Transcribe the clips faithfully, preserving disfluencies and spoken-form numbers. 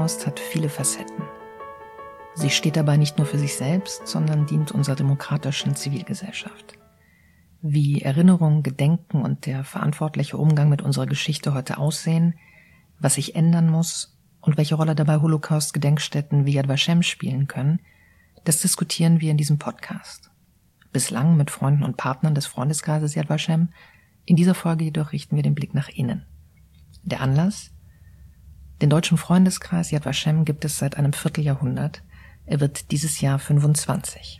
Holocaust hat viele Facetten. Sie steht dabei nicht nur für sich selbst, sondern dient unserer demokratischen Zivilgesellschaft. Wie Erinnerung, Gedenken und der verantwortliche Umgang mit unserer Geschichte heute aussehen, was sich ändern muss und welche Rolle dabei Holocaust-Gedenkstätten wie Yad Vashem spielen können, das diskutieren wir in diesem Podcast. Bislang mit Freunden und Partnern des Freundeskreises Yad Vashem. In dieser Folge jedoch richten wir den Blick nach innen. Der Anlass? Den deutschen Freundeskreis Yad Vashem gibt es seit einem Vierteljahrhundert. Er wird dieses Jahr fünfundzwanzig.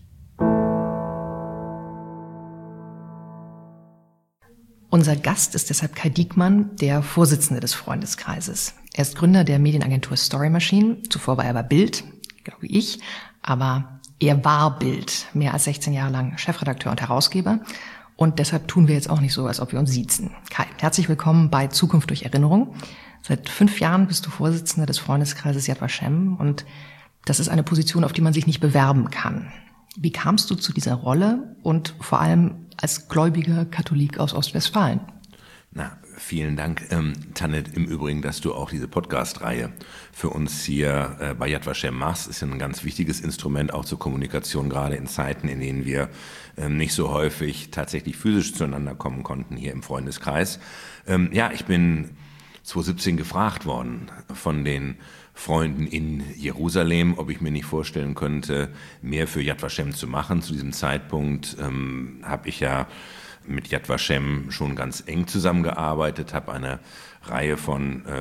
Unser Gast ist deshalb Kai Diekmann, der Vorsitzende des Freundeskreises. Er ist Gründer der Medienagentur Story Machine. Zuvor war er bei Bild, genau wie ich, aber er war Bild, mehr als sechzehn Jahre lang Chefredakteur und Herausgeber. Und deshalb tun wir jetzt auch nicht so, als ob wir uns siezen. Kai, herzlich willkommen bei Zukunft durch Erinnerung. Seit fünf Jahren bist du Vorsitzender des Freundeskreises Yad Vashem und das ist eine Position, auf die man sich nicht bewerben kann. Wie kamst du zu dieser Rolle und vor allem als gläubiger Katholik aus Ostwestfalen? Na, vielen Dank, ähm, Tanne, im Übrigen, dass du auch diese Podcast-Reihe für uns hier äh, bei Yad Vashem machst. Ist ja ein ganz wichtiges Instrument auch zur Kommunikation, gerade in Zeiten, in denen wir ähm, nicht so häufig tatsächlich physisch zueinander kommen konnten hier im Freundeskreis. Ähm, ja, ich bin zweitausendsiebzehn gefragt worden von den Freunden in Jerusalem, ob ich mir nicht vorstellen könnte, mehr für Yad Vashem zu machen. Zu diesem Zeitpunkt ähm, habe ich ja mit Yad Vashem schon ganz eng zusammengearbeitet, habe eine Reihe von äh,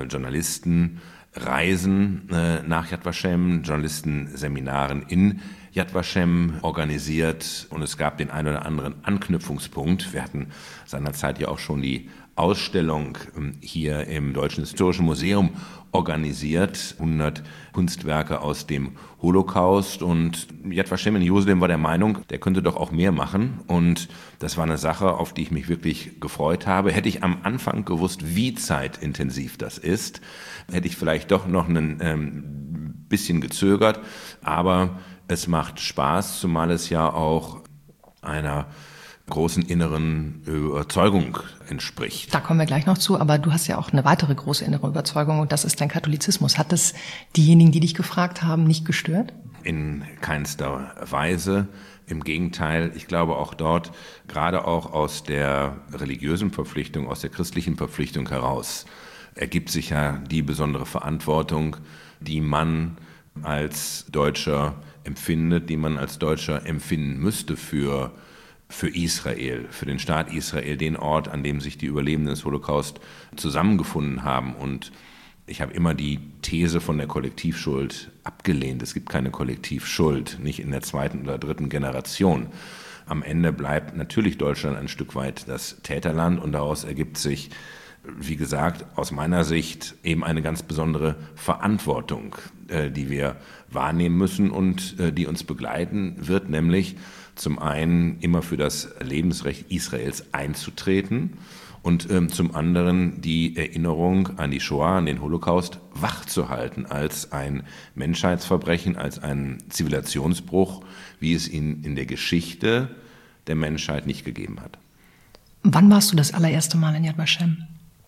Journalistenreisen äh, nach Yad Vashem, Journalistenseminaren in Yad Vashem organisiert und es gab den einen oder anderen Anknüpfungspunkt. Wir hatten seinerzeit ja auch schon die Ausstellung hier im Deutschen Historischen Museum organisiert, hundert Kunstwerke aus dem Holocaust, und Yad Vashem in Jerusalem war der Meinung, der könnte doch auch mehr machen, und das war eine Sache, auf die ich mich wirklich gefreut habe. Hätte ich am Anfang gewusst, wie zeitintensiv das ist, hätte ich vielleicht doch noch ein ähm, bisschen gezögert, aber es macht Spaß, zumal es ja auch einer großen inneren Überzeugung entspricht. Da kommen wir gleich noch zu, aber du hast ja auch eine weitere große innere Überzeugung und das ist dein Katholizismus. Hat das diejenigen, die dich gefragt haben, nicht gestört? In keinster Weise. Im Gegenteil, ich glaube auch dort, gerade auch aus der religiösen Verpflichtung, aus der christlichen Verpflichtung heraus, ergibt sich ja die besondere Verantwortung, die man als Deutscher empfindet, die man als Deutscher empfinden müsste für für Israel, für den Staat Israel, den Ort, an dem sich die Überlebenden des Holocaust zusammengefunden haben. Und ich habe immer die These von der Kollektivschuld abgelehnt. Es gibt keine Kollektivschuld, nicht in der zweiten oder dritten Generation. Am Ende bleibt natürlich Deutschland ein Stück weit das Täterland und daraus ergibt sich, wie gesagt, aus meiner Sicht eben eine ganz besondere Verantwortung, die wir wahrnehmen müssen und die uns begleiten wird, nämlich zum einen immer für das Lebensrecht Israels einzutreten und ähm, zum anderen die Erinnerung an die Shoah, an den Holocaust wachzuhalten als ein Menschheitsverbrechen, als ein Zivilisationsbruch, wie es ihn in der Geschichte der Menschheit nicht gegeben hat. Wann warst du das allererste Mal in Yad Vashem?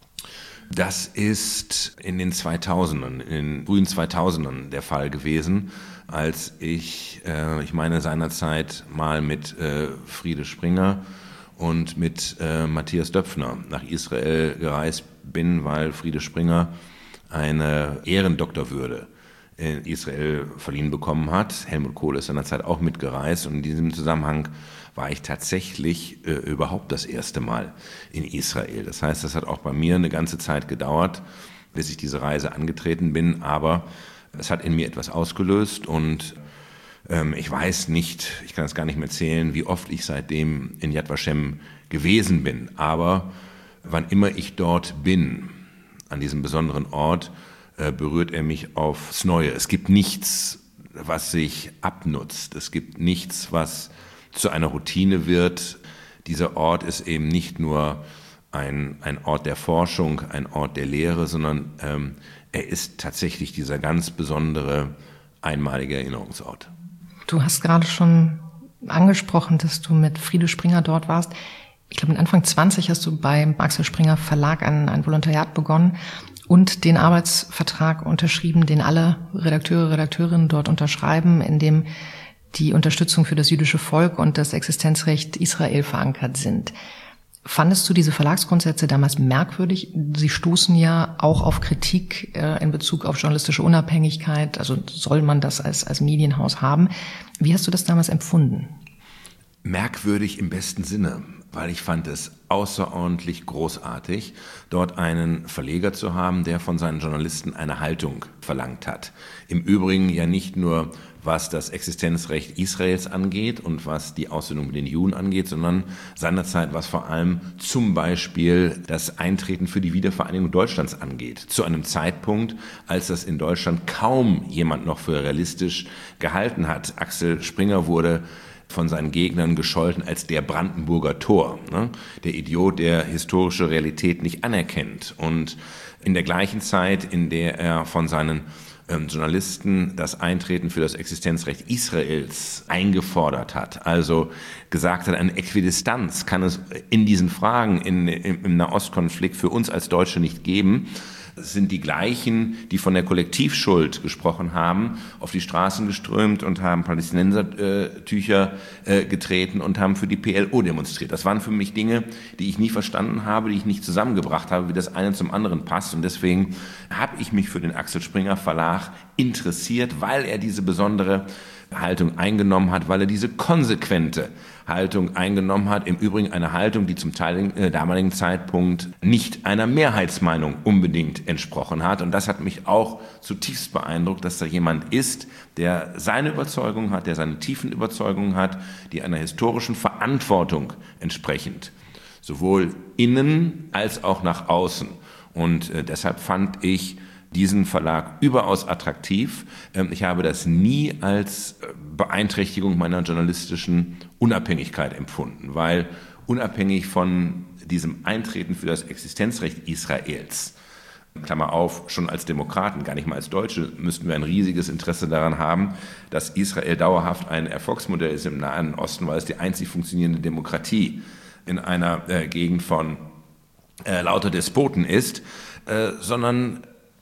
Das ist in den zweitausendern, in den frühen zweitausendern der Fall gewesen, als ich, äh, ich meine seinerzeit mal mit äh, Friede Springer und mit äh, Matthias Döpfner nach Israel gereist bin, weil Friede Springer eine Ehrendoktorwürde in Israel verliehen bekommen hat. Helmut Kohl ist seinerzeit auch mitgereist und in diesem Zusammenhang war ich tatsächlich äh, überhaupt das erste Mal in Israel. Das heißt, das hat auch bei mir eine ganze Zeit gedauert, bis ich diese Reise angetreten bin, aber es hat in mir etwas ausgelöst und ähm, ich weiß nicht, ich kann es gar nicht mehr zählen, wie oft ich seitdem in Yad Vashem gewesen bin, aber wann immer ich dort bin, an diesem besonderen Ort, äh, berührt er mich aufs Neue. Es gibt nichts, was sich abnutzt, es gibt nichts, was zu einer Routine wird. Dieser Ort ist eben nicht nur ein, ein Ort der Forschung, ein Ort der Lehre, sondern ähm, er ist tatsächlich dieser ganz besondere, einmalige Erinnerungsort. Du hast gerade schon angesprochen, dass du mit Friede Springer dort warst. Ich glaube, mit Anfang zwanzig hast du beim Axel Springer Verlag ein, ein Volontariat begonnen und den Arbeitsvertrag unterschrieben, den alle Redakteure, Redakteurinnen dort unterschreiben, in dem die Unterstützung für das jüdische Volk und das Existenzrecht Israel verankert sind. Fandest du diese Verlagsgrundsätze damals merkwürdig? Sie stoßen ja auch auf Kritik äh, in Bezug auf journalistische Unabhängigkeit. Also soll man das als, als Medienhaus haben? Wie hast du das damals empfunden? Merkwürdig im besten Sinne, weil ich fand es außerordentlich großartig, dort einen Verleger zu haben, der von seinen Journalisten eine Haltung verlangt hat. Im Übrigen ja nicht nur, was das Existenzrecht Israels angeht und was die Aussöhnung mit den Juden angeht, sondern seinerzeit, was vor allem zum Beispiel das Eintreten für die Wiedervereinigung Deutschlands angeht. Zu einem Zeitpunkt, als das in Deutschland kaum jemand noch für realistisch gehalten hat. Axel Springer wurde von seinen Gegnern gescholten als der Brandenburger Tor, ne? Der Idiot, der historische Realität nicht anerkennt. Und in der gleichen Zeit, in der er von seinen ähm, Journalisten das Eintreten für das Existenzrecht Israels eingefordert hat, also gesagt hat, eine Äquidistanz kann es in diesen Fragen in, im, im Nahostkonflikt für uns als Deutsche nicht geben, sind die gleichen, die von der Kollektivschuld gesprochen haben, auf die Straßen geströmt und haben Palästinensertücher äh, getreten und haben für die P L O demonstriert. Das waren für mich Dinge, die ich nie verstanden habe, die ich nicht zusammengebracht habe, wie das eine zum anderen passt. Und deswegen habe ich mich für den Axel Springer Verlag interessiert, weil er diese besondere Haltung eingenommen hat, weil er diese konsequente Haltung eingenommen hat. Im Übrigen eine Haltung, die zum Teil, äh, damaligen Zeitpunkt nicht einer Mehrheitsmeinung unbedingt entsprochen hat. Und das hat mich auch zutiefst beeindruckt, dass da jemand ist, der seine Überzeugung hat, der seine tiefen Überzeugungen hat, die einer historischen Verantwortung entsprechend sowohl innen als auch nach außen. Und äh, deshalb fand ich diesen Verlag überaus attraktiv. Ich habe das nie als Beeinträchtigung meiner journalistischen Unabhängigkeit empfunden, weil unabhängig von diesem Eintreten für das Existenzrecht Israels, Klammer auf, schon als Demokraten, gar nicht mal als Deutsche, müssten wir ein riesiges Interesse daran haben, dass Israel dauerhaft ein Erfolgsmodell ist im Nahen Osten, weil es die einzig funktionierende Demokratie in einer äh, Gegend von äh, lauter Despoten ist, äh, sondern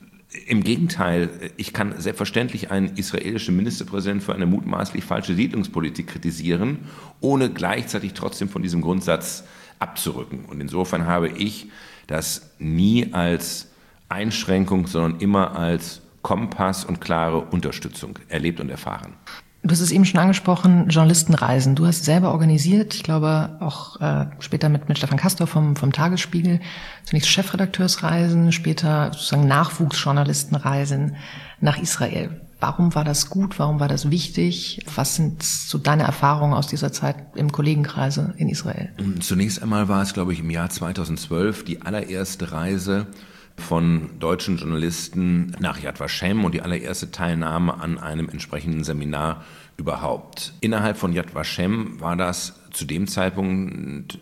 im Gegenteil, ich kann selbstverständlich einen israelischen Ministerpräsidenten für eine mutmaßlich falsche Siedlungspolitik kritisieren, ohne gleichzeitig trotzdem von diesem Grundsatz abzurücken. Und insofern habe ich das nie als Einschränkung, sondern immer als Kompass und klare Unterstützung erlebt und erfahren. Du hast es eben schon angesprochen, Journalistenreisen. Du hast selber organisiert, ich glaube auch äh, später mit, mit Stefan Kastor vom, vom Tagesspiegel, zunächst Chefredakteursreisen, später sozusagen Nachwuchsjournalistenreisen nach Israel. Warum war das gut? Warum war das wichtig? Was sind so deine Erfahrungen aus dieser Zeit im Kollegenkreise in Israel? Zunächst einmal war es, glaube ich, im Jahr zweitausendzwölf die allererste Reise von deutschen Journalisten nach Yad Vashem und die allererste Teilnahme an einem entsprechenden Seminar überhaupt. Innerhalb von Yad Vashem war das zu dem Zeitpunkt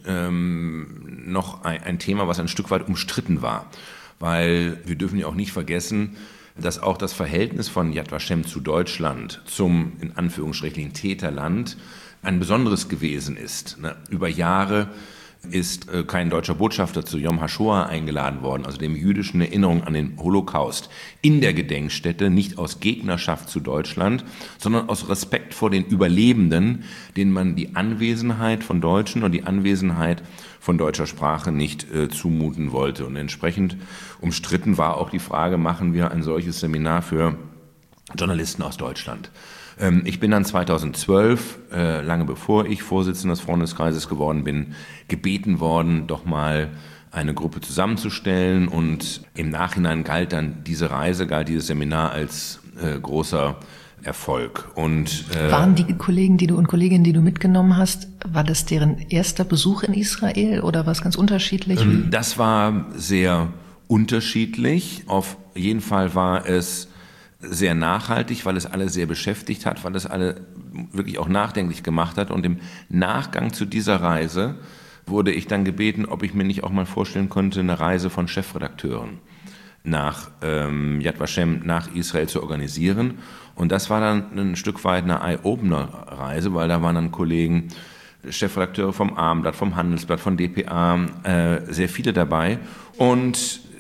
ähm, noch ein, ein Thema, was ein Stück weit umstritten war, weil wir dürfen ja auch nicht vergessen, dass auch das Verhältnis von Yad Vashem zu Deutschland, zum in Anführungsstrichen Täterland, ein besonderes gewesen ist. Ne? Über Jahre ist äh, kein deutscher Botschafter zu Yom HaShoah eingeladen worden, also dem jüdischen Erinnerung an den Holocaust, in der Gedenkstätte, nicht aus Gegnerschaft zu Deutschland, sondern aus Respekt vor den Überlebenden, denen man die Anwesenheit von Deutschen und die Anwesenheit von deutscher Sprache nicht äh, zumuten wollte. Und entsprechend umstritten war auch die Frage, machen wir ein solches Seminar für Journalisten aus Deutschland? Ich bin dann zweitausendzwölf, äh, lange bevor ich Vorsitzender des Freundeskreises geworden bin, gebeten worden, doch mal eine Gruppe zusammenzustellen. Und im Nachhinein galt dann diese Reise, galt dieses Seminar als äh, großer Erfolg. Und, äh, waren die Kollegen, die du und Kolleginnen, die du mitgenommen hast, war das deren erster Besuch in Israel oder war es ganz unterschiedlich? Ähm, das war sehr unterschiedlich. Auf jeden Fall war es sehr nachhaltig, weil es alle sehr beschäftigt hat, weil es alle wirklich auch nachdenklich gemacht hat. Und im Nachgang zu dieser Reise wurde ich dann gebeten, ob ich mir nicht auch mal vorstellen konnte, eine Reise von Chefredakteuren nach ähm, Yad Vashem, nach Israel zu organisieren. Und das war dann ein Stück weit eine Eye-Opener-Reise, weil da waren dann Kollegen, Chefredakteure vom Abendblatt, vom Handelsblatt, von D P A, äh, sehr viele dabei. Und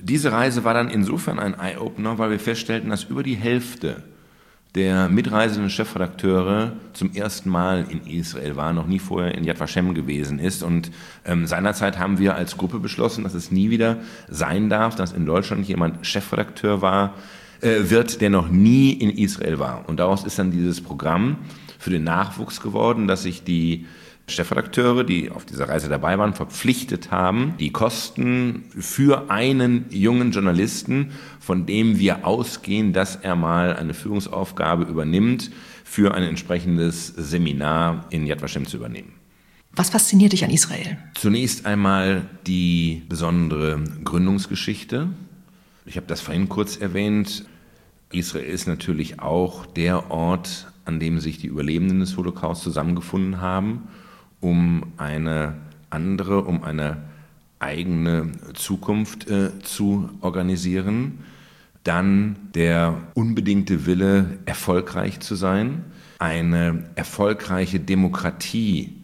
diese Reise war dann insofern ein Eye-Opener, weil wir feststellten, dass über die Hälfte der mitreisenden Chefredakteure zum ersten Mal in Israel war, noch nie vorher in Yad Vashem gewesen ist. Und ähm, seinerzeit haben wir als Gruppe beschlossen, dass es nie wieder sein darf, dass in Deutschland jemand Chefredakteur war, äh, wird, der noch nie in Israel war. Und daraus ist dann dieses Programm für den Nachwuchs geworden, dass sich die Chefredakteure, die auf dieser Reise dabei waren, verpflichtet haben, die Kosten für einen jungen Journalisten, von dem wir ausgehen, dass er mal eine Führungsaufgabe übernimmt, für ein entsprechendes Seminar in Yad Vashem zu übernehmen. Was fasziniert dich an Israel? Zunächst einmal die besondere Gründungsgeschichte. Ich habe das vorhin kurz erwähnt. Israel ist natürlich auch der Ort, an dem sich die Überlebenden des Holocaust zusammengefunden haben, um eine andere, um eine eigene Zukunft äh, zu organisieren. Dann der unbedingte Wille, erfolgreich zu sein, eine erfolgreiche Demokratie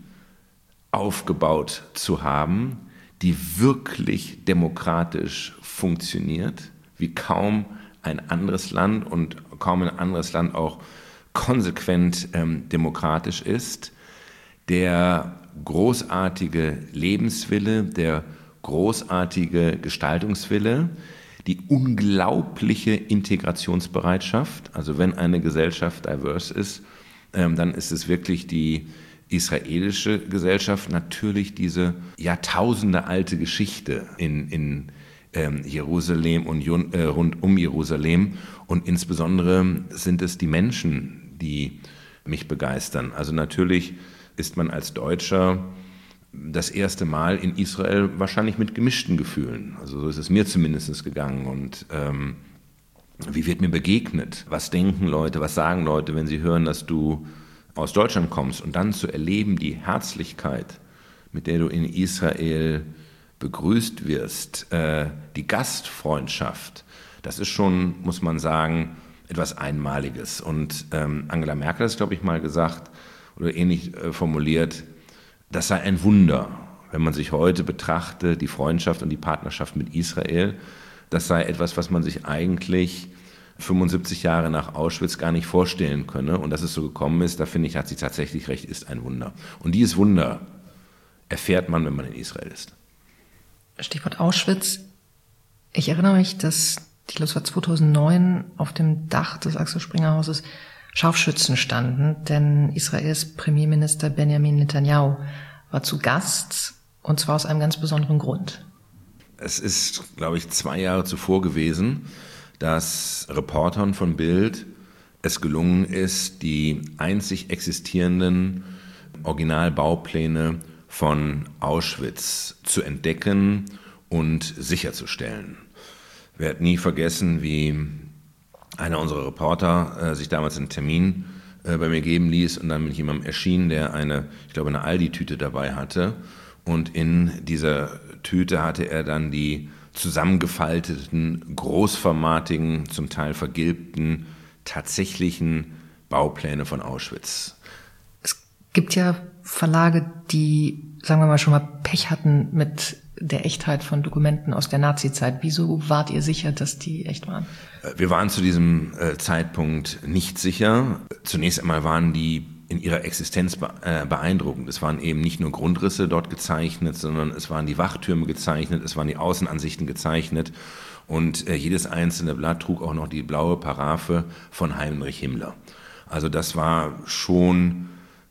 aufgebaut zu haben, die wirklich demokratisch funktioniert, wie kaum ein anderes Land und kaum ein anderes Land auch konsequent ähm, demokratisch ist. Der großartige Lebenswille, der großartige Gestaltungswille, die unglaubliche Integrationsbereitschaft. Also wenn eine Gesellschaft diverse ist, ähm, dann ist es wirklich die israelische Gesellschaft. Natürlich diese jahrtausendealte Geschichte in, in ähm, Jerusalem und äh, rund um Jerusalem. Und insbesondere sind es die Menschen, die mich begeistern. Also natürlich ist man als Deutscher das erste Mal in Israel wahrscheinlich mit gemischten Gefühlen. Also so ist es mir zumindest gegangen. Und ähm, wie wird mir begegnet? Was denken Leute, was sagen Leute, wenn sie hören, dass du aus Deutschland kommst? Und dann zu erleben, die Herzlichkeit, mit der du in Israel begrüßt wirst, äh, die Gastfreundschaft, das ist schon, muss man sagen, etwas Einmaliges. Und ähm, Angela Merkel hat es, glaube ich, mal gesagt, oder ähnlich äh, formuliert, das sei ein Wunder, wenn man sich heute betrachte, die Freundschaft und die Partnerschaft mit Israel, das sei etwas, was man sich eigentlich fünfundsiebzig Jahre nach Auschwitz gar nicht vorstellen könne. Und dass es so gekommen ist, da finde ich, hat sie tatsächlich recht, ist ein Wunder. Und dieses Wunder erfährt man, wenn man in Israel ist. Stichwort Auschwitz. Ich erinnere mich, dass, ich glaube, es war zweitausendneun, auf dem Dach des Axel Springer Hauses Scharfschützen standen, denn Israels Premierminister Benjamin Netanyahu war zu Gast, und zwar aus einem ganz besonderen Grund. Es ist, glaube ich, zwei Jahre zuvor gewesen, dass Reportern von Bild es gelungen ist, die einzig existierenden Originalbaupläne von Auschwitz zu entdecken und sicherzustellen. Wir werden nie vergessen, wie einer unserer Reporter äh, sich damals einen Termin äh, bei mir geben ließ und dann mit jemandem erschien, der eine, ich glaube, eine Aldi-Tüte dabei hatte. Und in dieser Tüte hatte er dann die zusammengefalteten, großformatigen, zum Teil vergilbten, tatsächlichen Baupläne von Auschwitz. Es gibt ja Verlage, die, sagen wir mal, schon mal Pech hatten mit der Echtheit von Dokumenten aus der Nazizeit. Wieso wart ihr sicher, dass die echt waren? Wir waren zu diesem äh, Zeitpunkt nicht sicher. Zunächst einmal waren die in ihrer Existenz be- äh, beeindruckend. Es waren eben nicht nur Grundrisse dort gezeichnet, sondern es waren die Wachtürme gezeichnet, es waren die Außenansichten gezeichnet und äh, jedes einzelne Blatt trug auch noch die blaue Paraphe von Heinrich Himmler. Also das war schon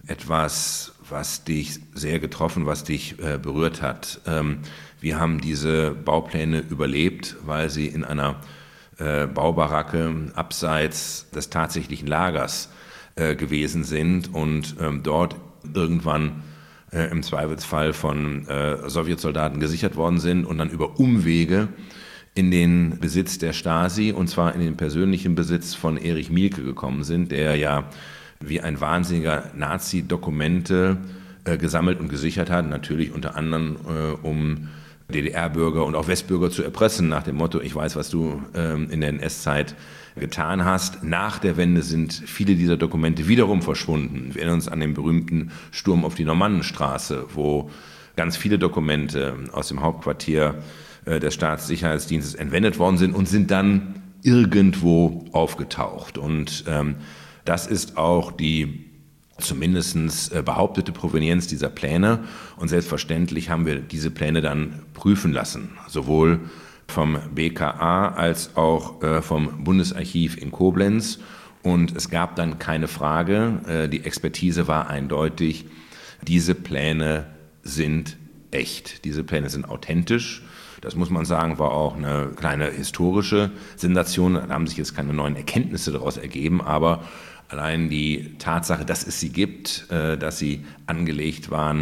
etwas, was dich sehr getroffen, was dich äh, berührt hat. Ähm, wir haben diese Baupläne überlebt, weil sie in einer äh, Baubaracke abseits des tatsächlichen Lagers äh, gewesen sind und ähm, dort irgendwann äh, im Zweifelsfall von äh, Sowjetsoldaten gesichert worden sind und dann über Umwege in den Besitz der Stasi, und zwar in den persönlichen Besitz von Erich Mielke gekommen sind, der ja wie ein wahnsinniger Nazi Dokumente äh, gesammelt und gesichert hat, natürlich unter anderem äh, um D D R-Bürger und auch Westbürger zu erpressen, nach dem Motto, ich weiß, was du ähm, in der N S-Zeit getan hast. Nach der Wende sind viele dieser Dokumente wiederum verschwunden. Wir erinnern uns an den berühmten Sturm auf die Normannenstraße, wo ganz viele Dokumente aus dem Hauptquartier äh, des Staatssicherheitsdienstes entwendet worden sind und sind dann irgendwo aufgetaucht. Und ähm, das ist auch die zumindest behauptete Provenienz dieser Pläne. Und selbstverständlich haben wir diese Pläne dann prüfen lassen, sowohl vom B K A als auch äh, vom Bundesarchiv in Koblenz. Und es gab dann keine Frage, äh, die Expertise war eindeutig, diese Pläne sind echt, diese Pläne sind authentisch. Das muss man sagen, war auch eine kleine historische Sensation. Da haben sich jetzt keine neuen Erkenntnisse daraus ergeben, aber allein die Tatsache, dass es sie gibt, dass sie angelegt waren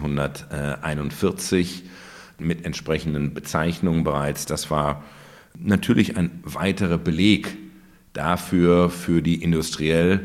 neunzehnhunderteinundvierzig mit entsprechenden Bezeichnungen bereits, das war natürlich ein weiterer Beleg dafür, für die industriell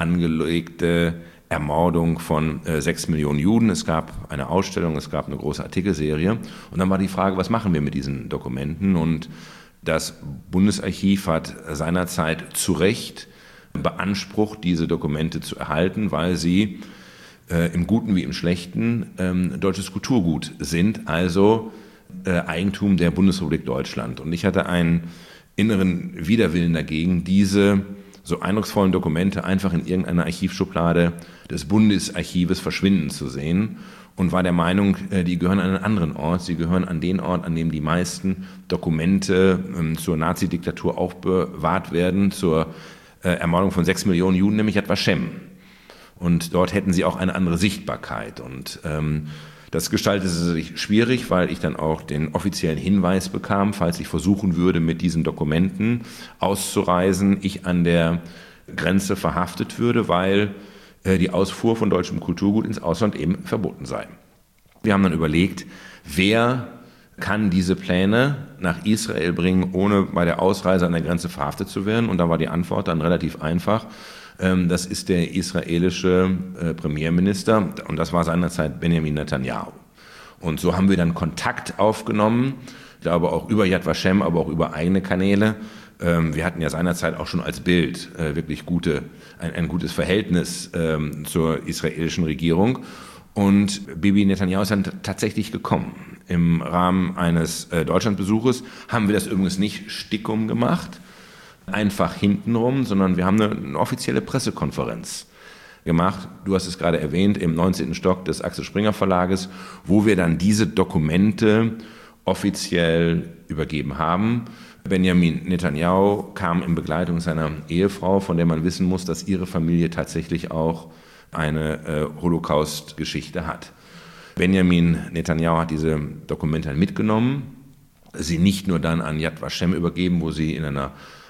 angelegte Ermordung von äh, sechs Millionen Juden. Es gab eine Ausstellung, es gab eine große Artikelserie. Und dann war die Frage, was machen wir mit diesen Dokumenten? Und das Bundesarchiv hat seinerzeit zu Recht beansprucht, diese Dokumente zu erhalten, weil sie äh, im Guten wie im Schlechten ähm, deutsches Kulturgut sind, also äh, Eigentum der Bundesrepublik Deutschland. Und ich hatte einen inneren Widerwillen dagegen, diese so eindrucksvollen Dokumente einfach in irgendeiner Archivschublade des Bundesarchives verschwinden zu sehen und war der Meinung, die gehören an einen anderen Ort. Sie gehören an den Ort, an dem die meisten Dokumente ähm, zur Nazi-Diktatur aufbewahrt werden, zur äh, Ermordung von sechs Millionen Juden, nämlich Yad Vashem. Und dort hätten sie auch eine andere Sichtbarkeit. Und ähm, das gestaltete sich schwierig, weil ich dann auch den offiziellen Hinweis bekam, falls ich versuchen würde, mit diesen Dokumenten auszureisen, ich an der Grenze verhaftet würde, weil äh, die Ausfuhr von deutschem Kulturgut ins Ausland eben verboten sei. Wir haben dann überlegt, wer kann diese Pläne nach Israel bringen, ohne bei der Ausreise an der Grenze verhaftet zu werden? Und da war die Antwort dann relativ einfach. Das ist der israelische Premierminister und das war seinerzeit Benjamin Netanyahu. Und so haben wir dann Kontakt aufgenommen, ich glaube auch über Yad Vashem, aber auch über eigene Kanäle. Wir hatten ja seinerzeit auch schon als Bild wirklich gute, ein, ein gutes Verhältnis zur israelischen Regierung. Und Bibi Netanyahu ist dann tatsächlich gekommen. Im Rahmen eines Deutschlandbesuches haben wir das übrigens nicht stickum gemacht, einfach hintenrum, sondern wir haben eine, eine offizielle Pressekonferenz gemacht. Du hast es gerade erwähnt, im neunzehnten Stock des Axel Springer Verlages, wo wir dann diese Dokumente offiziell übergeben haben. Benjamin Netanyahu kam in Begleitung seiner Ehefrau, von der man wissen muss, dass ihre Familie tatsächlich auch eine äh, Holocaust-Geschichte hat. Benjamin Netanyahu hat diese Dokumente mitgenommen, sie nicht nur dann an Yad Vashem übergeben, wo sie in einer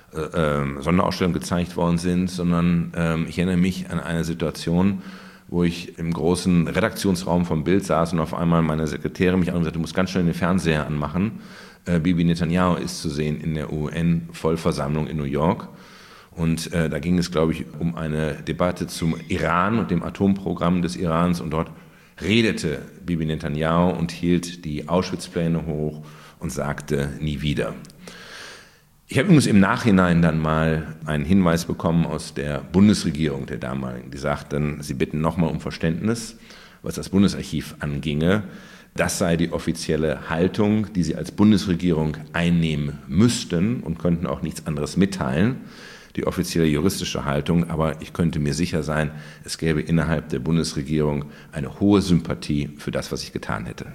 Äh, Sonderausstellung gezeigt worden sind, sondern ähm, ich erinnere mich an eine Situation, wo ich im großen Redaktionsraum vom Bild saß und auf einmal meine Sekretärin mich anrief und sagte, du musst ganz schnell den Fernseher anmachen. Äh, Bibi Netanyahu ist zu sehen in der U N-Vollversammlung in New York. Und äh, da ging es, glaube ich, um eine Debatte zum Iran und dem Atomprogramm des Irans. Und dort redete Bibi Netanyahu und hielt die Auschwitz-Pläne hoch und sagte, nie wieder. Ich habe übrigens im Nachhinein dann mal einen Hinweis bekommen aus der Bundesregierung der damaligen. Die sagten, sie bitten nochmal um Verständnis, was das Bundesarchiv anginge. Das sei die offizielle Haltung, die sie als Bundesregierung einnehmen müssten und könnten auch nichts anderes mitteilen. Die offizielle juristische Haltung, aber ich könnte mir sicher sein, es gäbe innerhalb der Bundesregierung eine hohe Sympathie für das, was ich getan hätte.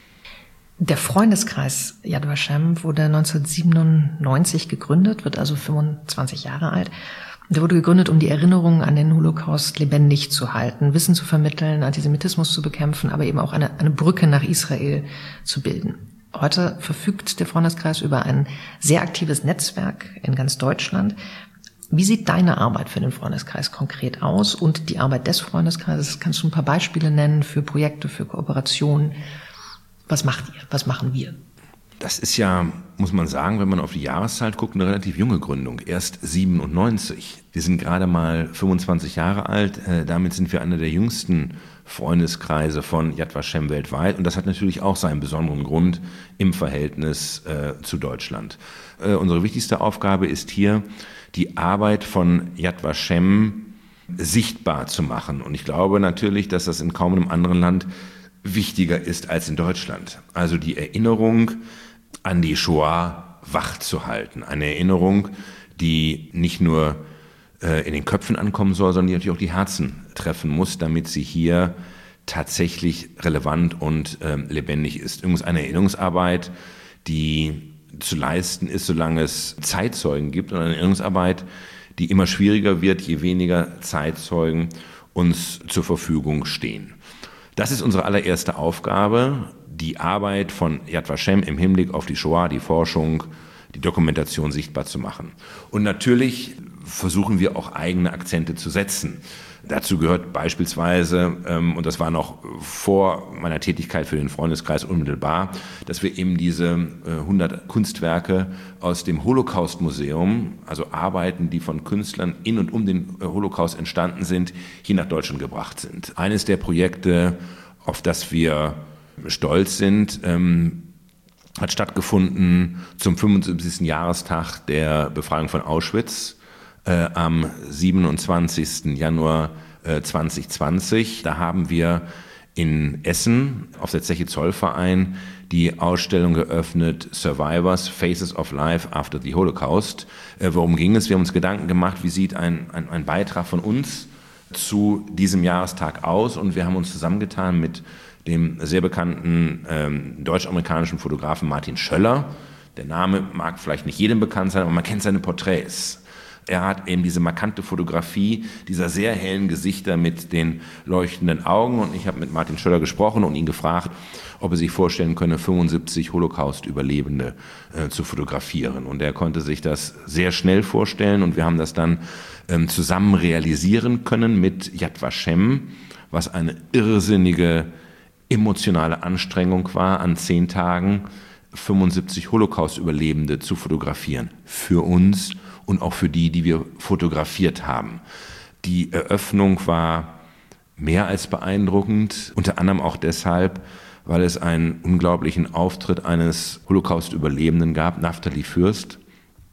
Der Freundeskreis Yad Vashem wurde neunzehnhundertsiebenundneunzig gegründet, wird also fünfundzwanzig Jahre alt. Der wurde gegründet, um die Erinnerung an den Holocaust lebendig zu halten, Wissen zu vermitteln, Antisemitismus zu bekämpfen, aber eben auch eine, eine Brücke nach Israel zu bilden. Heute verfügt der Freundeskreis über ein sehr aktives Netzwerk in ganz Deutschland. Wie sieht deine Arbeit für den Freundeskreis konkret aus und die Arbeit des Freundeskreises? Kannst du ein paar Beispiele nennen für Projekte, für Kooperationen? Was macht ihr? Was machen wir? Das ist ja, muss man sagen, wenn man auf die Jahreszahl guckt, eine relativ junge Gründung. Erst siebenundneunzig. Wir sind gerade mal fünfundzwanzig Jahre alt. Äh, damit sind wir einer der jüngsten Freundeskreise von Yad Vashem weltweit. Und das hat natürlich auch seinen besonderen Grund im Verhältnis äh, zu Deutschland. Äh, unsere wichtigste Aufgabe ist hier, die Arbeit von Yad Vashem sichtbar zu machen. Und ich glaube natürlich, dass das in kaum einem anderen Land wichtiger ist als in Deutschland. Also die Erinnerung an die Shoah wach zu halten. Eine Erinnerung, die nicht nur äh, in den Köpfen ankommen soll, sondern die natürlich auch die Herzen treffen muss, damit sie hier tatsächlich relevant und ähm, lebendig ist. Übrigens eine Erinnerungsarbeit, die zu leisten ist, solange es Zeitzeugen gibt, und eine Erinnerungsarbeit, die immer schwieriger wird, je weniger Zeitzeugen uns zur Verfügung stehen. Das ist unsere allererste Aufgabe, die Arbeit von Yad Vashem im Hinblick auf die Shoah, die Forschung, die Dokumentation sichtbar zu machen. Und natürlich versuchen wir auch eigene Akzente zu setzen. Dazu gehört beispielsweise, ähm, und das war noch vor meiner Tätigkeit für den Freundeskreis unmittelbar, dass wir eben diese äh, hundert Kunstwerke aus dem Holocaust-Museum, also Arbeiten, die von Künstlern in und um den äh, Holocaust entstanden sind, hier nach Deutschland gebracht sind. Eines der Projekte, auf das wir stolz sind, ähm, hat stattgefunden zum fünfundsiebzigsten Jahrestag der Befreiung von Auschwitz äh, am siebenundzwanzigsten Januar äh, zweitausendzwanzig. Da haben wir in Essen auf der Zeche Zollverein die Ausstellung geöffnet, Survivors, Faces of Life After the Holocaust. Äh, worum ging es? Wir haben uns Gedanken gemacht, wie sieht ein, ein, ein Beitrag von uns zu diesem Jahrestag aus, und wir haben uns zusammengetan mit dem sehr bekannten ähm, deutsch-amerikanischen Fotografen Martin Schöller. Der Name mag vielleicht nicht jedem bekannt sein, aber man kennt seine Porträts. Er hat eben diese markante Fotografie dieser sehr hellen Gesichter mit den leuchtenden Augen, und ich habe mit Martin Schöller gesprochen und ihn gefragt, ob er sich vorstellen könne, fünfundsiebzig Holocaust-Überlebende äh, zu fotografieren. Und er konnte sich das sehr schnell vorstellen, und wir haben das dann ähm, zusammen realisieren können mit Yad Vashem, was eine irrsinnige emotionale Anstrengung war, an zehn Tagen fünfundsiebzig Holocaust-Überlebende zu fotografieren. Für uns und auch für die, die wir fotografiert haben. Die Eröffnung war mehr als beeindruckend, unter anderem auch deshalb, weil es einen unglaublichen Auftritt eines Holocaust-Überlebenden gab, Naftali Fürst,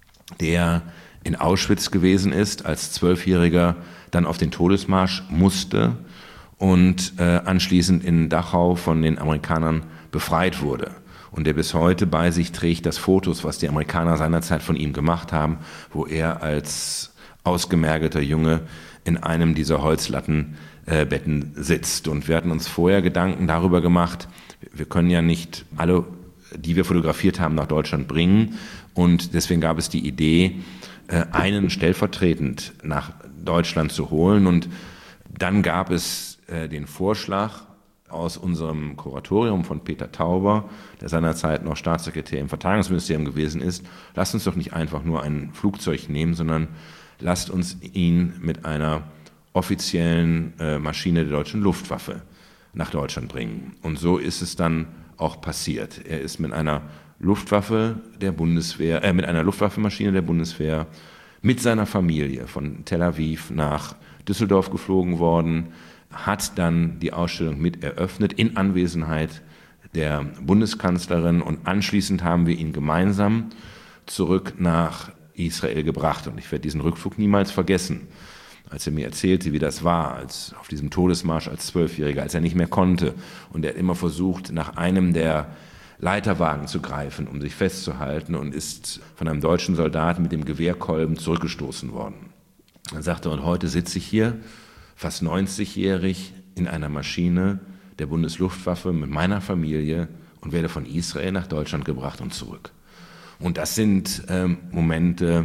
der in Auschwitz gewesen ist, als Zwölfjähriger dann auf den Todesmarsch musste und äh, anschließend in Dachau von den Amerikanern befreit wurde. Und der bis heute bei sich trägt das Fotos, was die Amerikaner seinerzeit von ihm gemacht haben, wo er als ausgemergelter Junge in einem dieser Holzlattenbetten äh, sitzt. Und wir hatten uns vorher Gedanken darüber gemacht, wir können ja nicht alle, die wir fotografiert haben, nach Deutschland bringen. Und deswegen gab es die Idee, äh, einen stellvertretend nach Deutschland zu holen. Und dann gab es den Vorschlag aus unserem Kuratorium von Peter Tauber, der seinerzeit noch Staatssekretär im Verteidigungsministerium gewesen ist, lasst uns doch nicht einfach nur ein Flugzeug nehmen, sondern lasst uns ihn mit einer offiziellen äh, Maschine der deutschen Luftwaffe nach Deutschland bringen. Und so ist es dann auch passiert. Er ist mit einer Luftwaffe der Bundeswehr, äh, mit einer Luftwaffenmaschine der Bundeswehr mit seiner Familie von Tel Aviv nach Düsseldorf geflogen worden, hat dann die Ausstellung mit eröffnet in Anwesenheit der Bundeskanzlerin, und anschließend haben wir ihn gemeinsam zurück nach Israel gebracht. Und ich werde diesen Rückflug niemals vergessen, als er mir erzählte, wie das war, als auf diesem Todesmarsch als Zwölfjähriger, als er nicht mehr konnte, und er hat immer versucht, nach einem der Leiterwagen zu greifen, um sich festzuhalten, und ist von einem deutschen Soldaten mit dem Gewehrkolben zurückgestoßen worden. Dann sagte er, und heute sitze ich hier, fast neunzigjährig, in einer Maschine der Bundesluftwaffe mit meiner Familie und werde von Israel nach Deutschland gebracht und zurück. Und das sind ähm, Momente,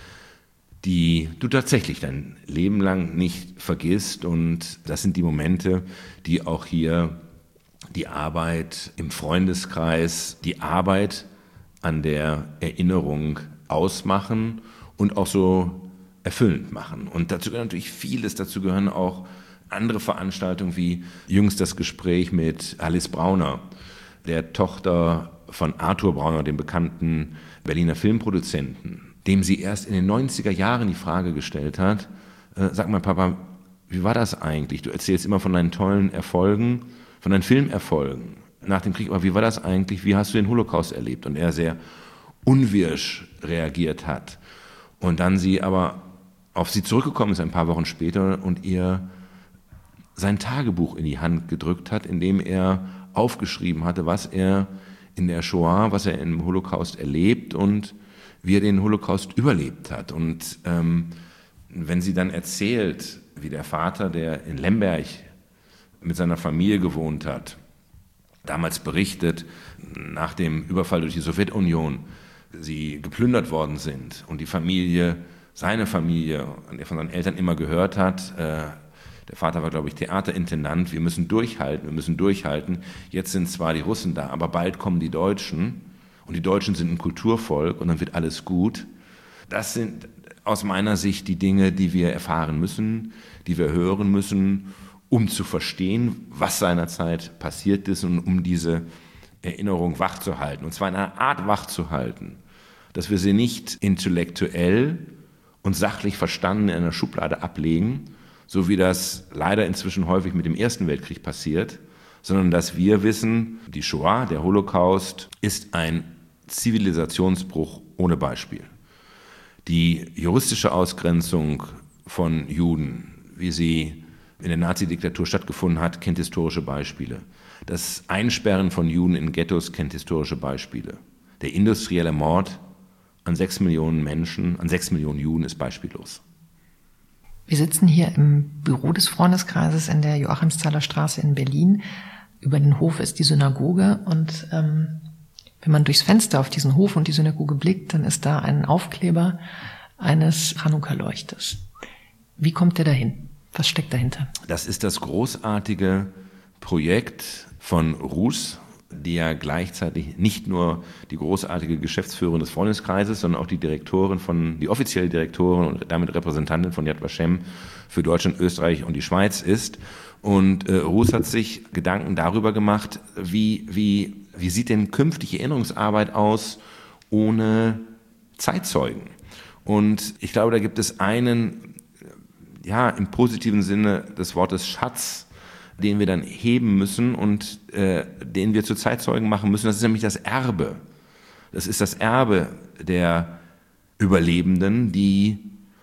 die du tatsächlich dein Leben lang nicht vergisst, und das sind die Momente, die auch hier die Arbeit im Freundeskreis, die Arbeit an der Erinnerung ausmachen und auch so erfüllend machen. Und dazu gehört natürlich vieles, dazu gehören auch andere Veranstaltungen wie jüngst das Gespräch mit Alice Brauner, der Tochter von Arthur Brauner, dem bekannten Berliner Filmproduzenten, dem sie erst in den neunziger Jahren die Frage gestellt hat, äh, sag mal Papa, wie war das eigentlich? Du erzählst immer von deinen tollen Erfolgen, von deinen Filmerfolgen nach dem Krieg, aber wie war das eigentlich? Wie hast du den Holocaust erlebt? Und er sehr unwirsch reagiert hat. Und dann sie aber auf sie zurückgekommen ist ein paar Wochen später und ihr sein Tagebuch in die Hand gedrückt hat, in dem er aufgeschrieben hatte, was er in der Shoah, was er im Holocaust erlebt und wie er den Holocaust überlebt hat. Und ähm, wenn sie dann erzählt, wie der Vater, der in Lemberg mit seiner Familie gewohnt hat, damals berichtet, nach dem Überfall durch die Sowjetunion, sie geplündert worden sind und die Familie, seine Familie, an der von seinen Eltern immer gehört hat, äh, der Vater war, glaube ich, Theaterintendant, wir müssen durchhalten, wir müssen durchhalten, jetzt sind zwar die Russen da, aber bald kommen die Deutschen und die Deutschen sind ein Kulturvolk und dann wird alles gut. Das sind aus meiner Sicht die Dinge, die wir erfahren müssen, die wir hören müssen, um zu verstehen, was seinerzeit passiert ist und um diese Erinnerung wachzuhalten. Und zwar in einer Art wachzuhalten, dass wir sie nicht intellektuell und sachlich verstanden in einer Schublade ablegen, so wie das leider inzwischen häufig mit dem Ersten Weltkrieg passiert, sondern dass wir wissen, die Shoah, der Holocaust, ist ein Zivilisationsbruch ohne Beispiel. Die juristische Ausgrenzung von Juden, wie sie in der Nazidiktatur stattgefunden hat, kennt historische Beispiele. Das Einsperren von Juden in Ghettos kennt historische Beispiele. Der industrielle Mord an sechs Millionen Menschen, an sechs Millionen Juden ist beispiellos. Wir sitzen hier im Büro des Freundeskreises in der Joachimsthaler Straße in Berlin. Über den Hof ist die Synagoge und ähm, wenn man durchs Fenster auf diesen Hof und die Synagoge blickt, dann ist da ein Aufkleber eines Chanukka-Leuchters. Wie kommt der dahin? Was steckt dahinter? Das ist das großartige Projekt von Rus, die ja gleichzeitig nicht nur die großartige Geschäftsführerin des Freundeskreises, sondern auch die Direktorin von, die offizielle Direktorin und damit Repräsentantin von Yad Vashem für Deutschland, Österreich und die Schweiz ist. Und äh, Rus hat sich Gedanken darüber gemacht, wie, wie, wie sieht denn künftige Erinnerungsarbeit aus ohne Zeitzeugen? Und ich glaube, da gibt es einen, ja, im positiven Sinne des Wortes Schatz, den wir dann heben müssen und äh, den wir zu Zeitzeugen machen müssen. Das ist nämlich das Erbe. Das ist das Erbe der Überlebenden, die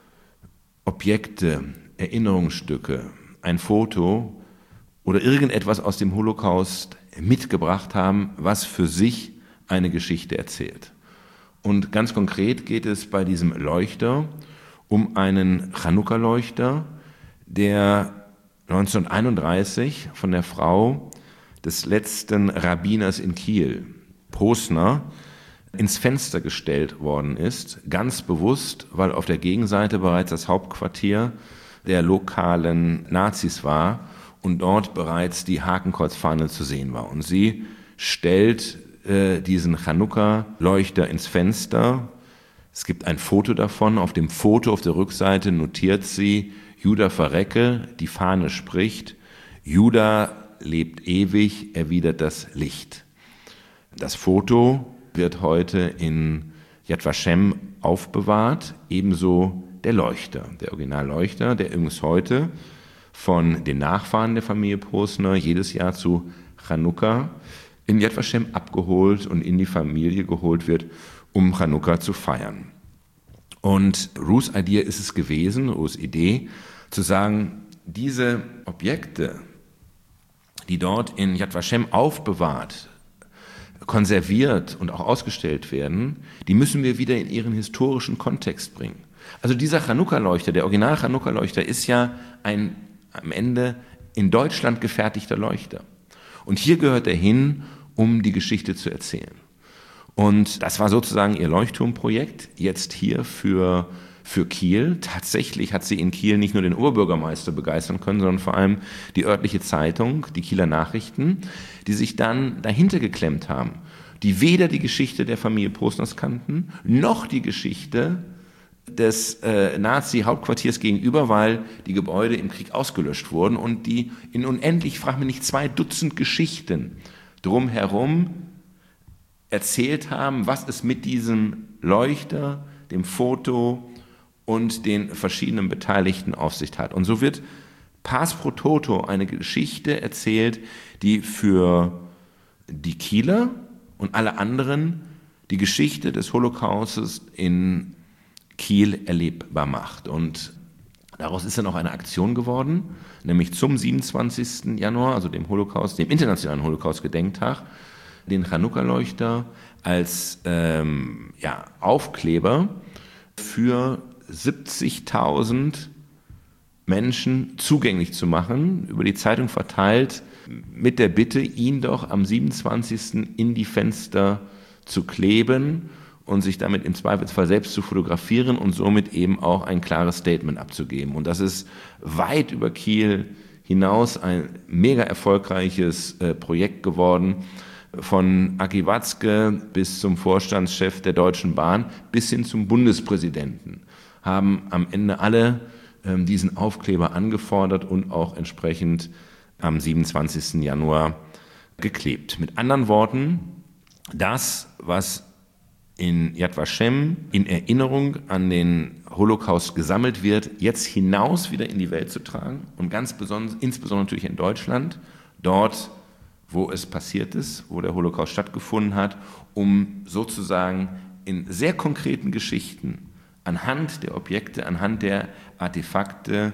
Objekte, Erinnerungsstücke, ein Foto oder irgendetwas aus dem Holocaust mitgebracht haben, was für sich eine Geschichte erzählt. Und ganz konkret geht es bei diesem Leuchter um einen Chanukka-Leuchter, der neunzehnhunderteinunddreißig von der Frau des letzten Rabbiners in Kiel, Posner, ins Fenster gestellt worden ist, ganz bewusst, weil auf der Gegenseite bereits das Hauptquartier der lokalen Nazis war und dort bereits die Hakenkreuzfahne zu sehen war. Und sie stellt äh, diesen Chanukka-Leuchter ins Fenster. Es gibt ein Foto davon. Auf dem Foto auf der Rückseite notiert sie: Juda verrecke, die Fahne spricht, Juda lebt ewig, erwidert das Licht. Das Foto wird heute in Yad Vashem aufbewahrt, ebenso der Leuchter, der Originalleuchter, der übrigens heute von den Nachfahren der Familie Posner jedes Jahr zu Chanukka in Yad Vashem abgeholt und in die Familie geholt wird, um Chanukka zu feiern. Und Rus Idee ist es gewesen, Rus Idee, zu sagen, diese Objekte, die dort in Yad Vashem aufbewahrt, konserviert und auch ausgestellt werden, die müssen wir wieder in ihren historischen Kontext bringen. Also dieser Chanukka-Leuchter, der Original-Chanukka-Leuchter, ist ja ein am Ende in Deutschland gefertigter Leuchter. Und hier gehört er hin, um die Geschichte zu erzählen. Und das war sozusagen ihr Leuchtturmprojekt, jetzt hier für, für Kiel. Tatsächlich hat sie in Kiel nicht nur den Oberbürgermeister begeistern können, sondern vor allem die örtliche Zeitung, die Kieler Nachrichten, die sich dann dahinter geklemmt haben, die weder die Geschichte der Familie Posners kannten, noch die Geschichte des äh, Nazi-Hauptquartiers gegenüber, weil die Gebäude im Krieg ausgelöscht wurden und die in unendlich, frag mich nicht, zwei Dutzend Geschichten drumherum erzählt haben, was es mit diesem Leuchter, dem Foto und den verschiedenen Beteiligten auf sich hat. Und so wird Pars pro Toto eine Geschichte erzählt, die für die Kieler und alle anderen die Geschichte des Holocaustes in Kiel erlebbar macht. Und daraus ist dann auch eine Aktion geworden, nämlich zum siebenundzwanzigsten Januar, also dem Holocaust, dem internationalen Holocaust-Gedenktag, den Chanukka-Leuchter als ähm, ja, Aufkleber für siebzigtausend Menschen zugänglich zu machen, über die Zeitung verteilt, mit der Bitte, ihn doch am siebenundzwanzigsten in die Fenster zu kleben und sich damit im Zweifelsfall selbst zu fotografieren und somit eben auch ein klares Statement abzugeben. Und das ist weit über Kiel hinaus ein mega erfolgreiches äh, Projekt geworden, von Aki Watzke bis zum Vorstandschef der Deutschen Bahn bis hin zum Bundespräsidenten haben am Ende alle ähm, diesen Aufkleber angefordert und auch entsprechend am siebenundzwanzigsten Januar geklebt. Mit anderen Worten, das, was in Yad Vashem in Erinnerung an den Holocaust gesammelt wird, jetzt hinaus wieder in die Welt zu tragen und ganz besonders, insbesondere natürlich in Deutschland, dort, wo es passiert ist, wo der Holocaust stattgefunden hat, um sozusagen in sehr konkreten Geschichten anhand der Objekte, anhand der Artefakte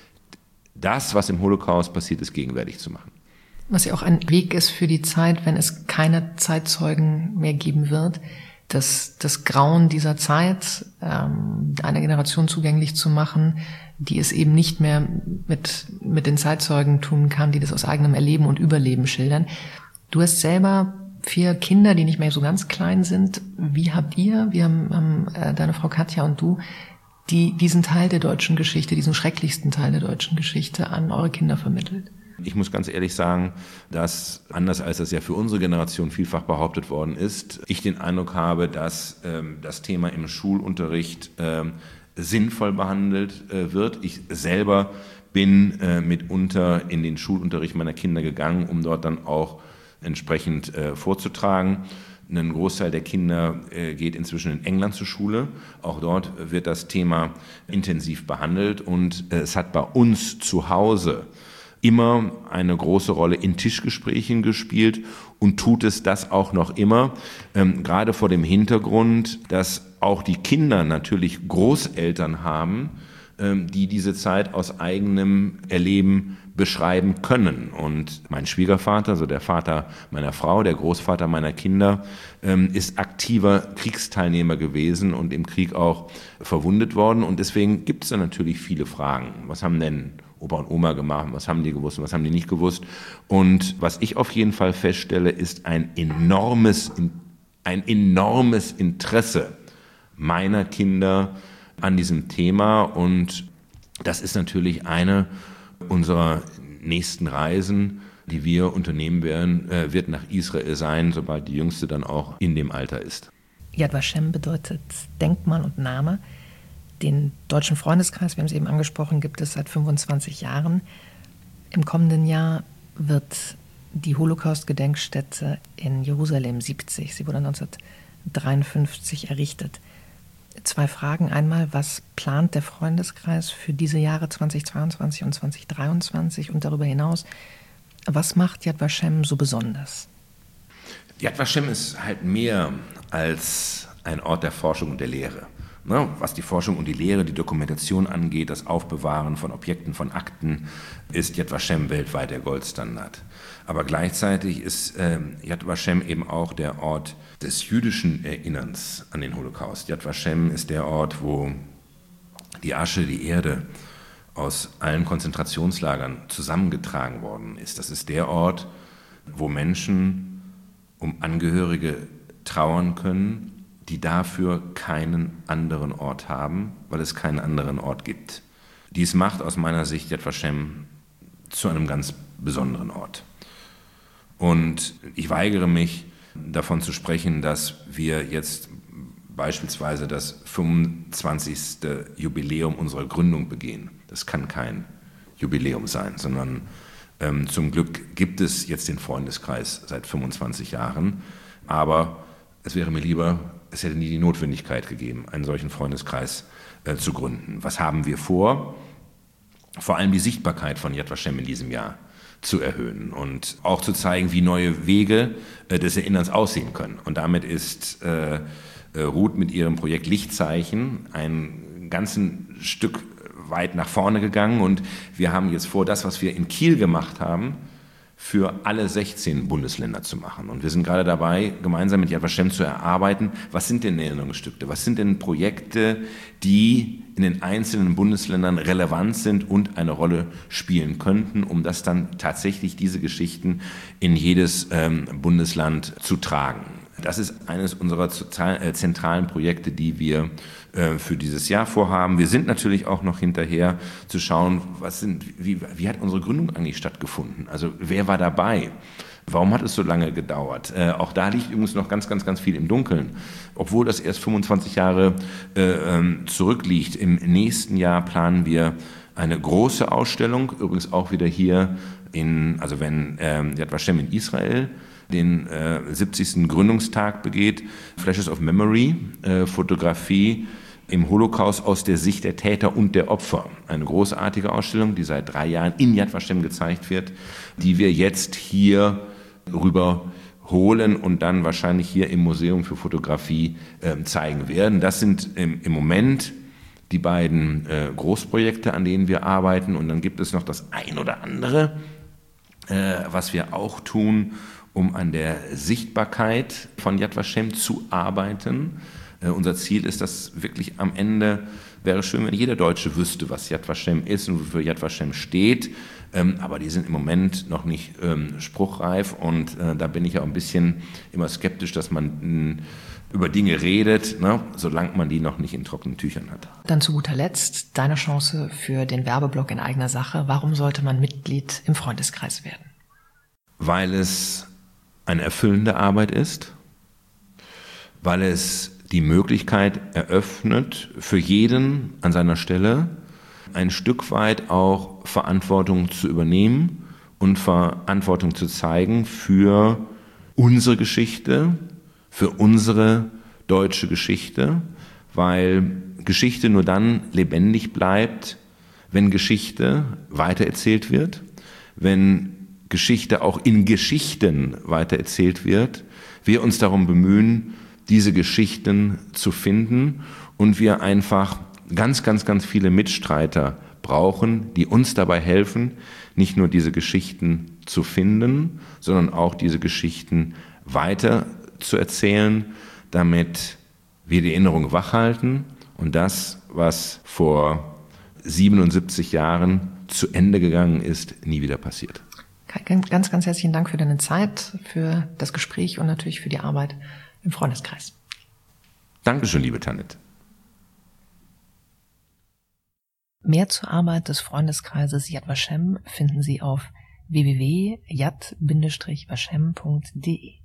das, was im Holocaust passiert ist, gegenwärtig zu machen. Was ja auch ein Weg ist für die Zeit, wenn es keine Zeitzeugen mehr geben wird, das, das Grauen dieser Zeit ähm, einer Generation zugänglich zu machen, die es eben nicht mehr mit, mit den Zeitzeugen tun kann, die das aus eigenem Erleben und Überleben schildern. Du hast selber vier Kinder, die nicht mehr so ganz klein sind. Wie habt ihr, wie haben, haben äh, deine Frau Katja und du, die diesen Teil der deutschen Geschichte, diesen schrecklichsten Teil der deutschen Geschichte an eure Kinder vermittelt? Ich muss ganz ehrlich sagen, dass, anders als das ja für unsere Generation vielfach behauptet worden ist, ich den Eindruck habe, dass ähm, das Thema im Schulunterricht ähm, sinnvoll behandelt äh, wird. Ich selber bin äh, mitunter in den Schulunterricht meiner Kinder gegangen, um dort dann auch entsprechend äh, vorzutragen. Ein Großteil der Kinder äh, geht inzwischen in England zur Schule. Auch dort wird das Thema intensiv behandelt und äh, es hat bei uns zu Hause immer eine große Rolle in Tischgesprächen gespielt und tut es das auch noch immer, ähm, gerade vor dem Hintergrund, dass auch die Kinder natürlich Großeltern haben, ähm, die diese Zeit aus eigenem Erleben beschreiben können. Und mein Schwiegervater, also der Vater meiner Frau, der Großvater meiner Kinder, ähm, ist aktiver Kriegsteilnehmer gewesen und im Krieg auch verwundet worden. Und deswegen gibt es da natürlich viele Fragen. Was haben denn Opa und Oma gemacht, was haben die gewusst und was haben die nicht gewusst. Und was ich auf jeden Fall feststelle, ist ein enormes, ein enormes Interesse meiner Kinder an diesem Thema. Und das ist natürlich eine unserer nächsten Reisen, die wir unternehmen werden, wird nach Israel sein, sobald die Jüngste dann auch in dem Alter ist. Yad Vashem bedeutet Denkmal und Name. Den Deutschen Freundeskreis, wir haben es eben angesprochen, gibt es seit fünfundzwanzig Jahren. Im kommenden Jahr wird die Holocaust-Gedenkstätte in Jerusalem siebzig. Sie wurde neunzehnhundertdreiundfünfzig errichtet. Zwei Fragen. Einmal, was plant der Freundeskreis für diese Jahre zweitausendzweiundzwanzig und zweitausenddreiundzwanzig? Und darüber hinaus, was macht Yad Vashem so besonders? Yad Vashem ist halt mehr als ein Ort der Forschung und der Lehre. Ne, was die Forschung und die Lehre, die Dokumentation angeht, das Aufbewahren von Objekten, von Akten, ist Yad Vashem weltweit der Goldstandard. Aber gleichzeitig ist äh, Yad Vashem eben auch der Ort des jüdischen Erinnerns an den Holocaust. Yad Vashem ist der Ort, wo die Asche, die Erde aus allen Konzentrationslagern zusammengetragen worden ist. Das ist der Ort, wo Menschen um Angehörige trauern können, die dafür keinen anderen Ort haben, weil es keinen anderen Ort gibt. Dies macht aus meiner Sicht Yad Vashem zu einem ganz besonderen Ort. Und ich weigere mich, davon zu sprechen, dass wir jetzt beispielsweise das fünfundzwanzigste Jubiläum unserer Gründung begehen. Das kann kein Jubiläum sein, sondern ähm, zum Glück gibt es jetzt den Freundeskreis seit fünfundzwanzig Jahren, aber es wäre mir lieber, es hätte nie die Notwendigkeit gegeben, einen solchen Freundeskreis äh, zu gründen. Was haben wir vor? Vor allem die Sichtbarkeit von Yad Vashem in diesem Jahr zu erhöhen und auch zu zeigen, wie neue Wege äh, des Erinnerns aussehen können. Und damit ist äh, äh, Ruth mit ihrem Projekt Lichtzeichen ein ganzen Stück weit nach vorne gegangen und wir haben jetzt vor, das, was wir in Kiel gemacht haben, für alle sechzehn Bundesländer zu machen. Und wir sind gerade dabei, gemeinsam mit Yad Vashem zu erarbeiten, was sind denn Erinnerungsstücke, was sind denn Projekte, die in den einzelnen Bundesländern relevant sind und eine Rolle spielen könnten, um das dann tatsächlich diese Geschichten in jedes ähm, Bundesland zu tragen. Das ist eines unserer zentralen Projekte, die wir äh, für dieses Jahr vorhaben. Wir sind natürlich auch noch hinterher zu schauen, was sind, wie, wie hat unsere Gründung eigentlich stattgefunden? Also wer war dabei? Warum hat es so lange gedauert? Äh, auch da liegt übrigens noch ganz, ganz, ganz viel im Dunkeln. Obwohl das erst fünfundzwanzig Jahre äh, zurückliegt. Im nächsten Jahr planen wir eine große Ausstellung, übrigens auch wieder hier in, also wenn äh, Yad Vashem in Israel den äh, siebzigsten Gründungstag begeht, Flashes of Memory, äh, Fotografie im Holocaust aus der Sicht der Täter und der Opfer. Eine großartige Ausstellung, die seit drei Jahren in Yad Vashem gezeigt wird, die wir jetzt hier rüber holen und dann wahrscheinlich hier im Museum für Fotografie äh, zeigen werden. Das sind im, im Moment die beiden äh, Großprojekte, an denen wir arbeiten. Und dann gibt es noch das ein oder andere, äh, was wir auch tun, um an der Sichtbarkeit von Yad Vashem zu arbeiten. Äh, unser Ziel ist, dass wirklich am Ende, wäre schön, wenn jeder Deutsche wüsste, was Yad Vashem ist und wofür Yad Vashem steht. Ähm, aber die sind im Moment noch nicht ähm, spruchreif und äh, da bin ich auch ein bisschen immer skeptisch, dass man mh, über Dinge redet, ne, solange man die noch nicht in trockenen Tüchern hat. Dann zu guter Letzt deine Chance für den Werbeblock in eigener Sache. Warum sollte man Mitglied im Freundeskreis werden? Weil es eine erfüllende Arbeit ist, weil es die Möglichkeit eröffnet, für jeden an seiner Stelle ein Stück weit auch Verantwortung zu übernehmen und Verantwortung zu zeigen für unsere Geschichte, für unsere deutsche Geschichte, weil Geschichte nur dann lebendig bleibt, wenn Geschichte weitererzählt wird, wenn Geschichte auch in Geschichten weitererzählt wird, wir uns darum bemühen, diese Geschichten zu finden und wir einfach ganz, ganz, ganz viele Mitstreiter brauchen, die uns dabei helfen, nicht nur diese Geschichten zu finden, sondern auch diese Geschichten weiter zu erzählen, damit wir die Erinnerung wachhalten und das, was vor siebenundsiebzig Jahren zu Ende gegangen ist, nie wieder passiert. Ganz, ganz herzlichen Dank für deine Zeit, für das Gespräch und natürlich für die Arbeit im Freundeskreis. Dankeschön, liebe Tanit. Mehr zur Arbeit des Freundeskreises Yad Vashem finden Sie auf w w w punkt yad Bindestrich vashem punkt de.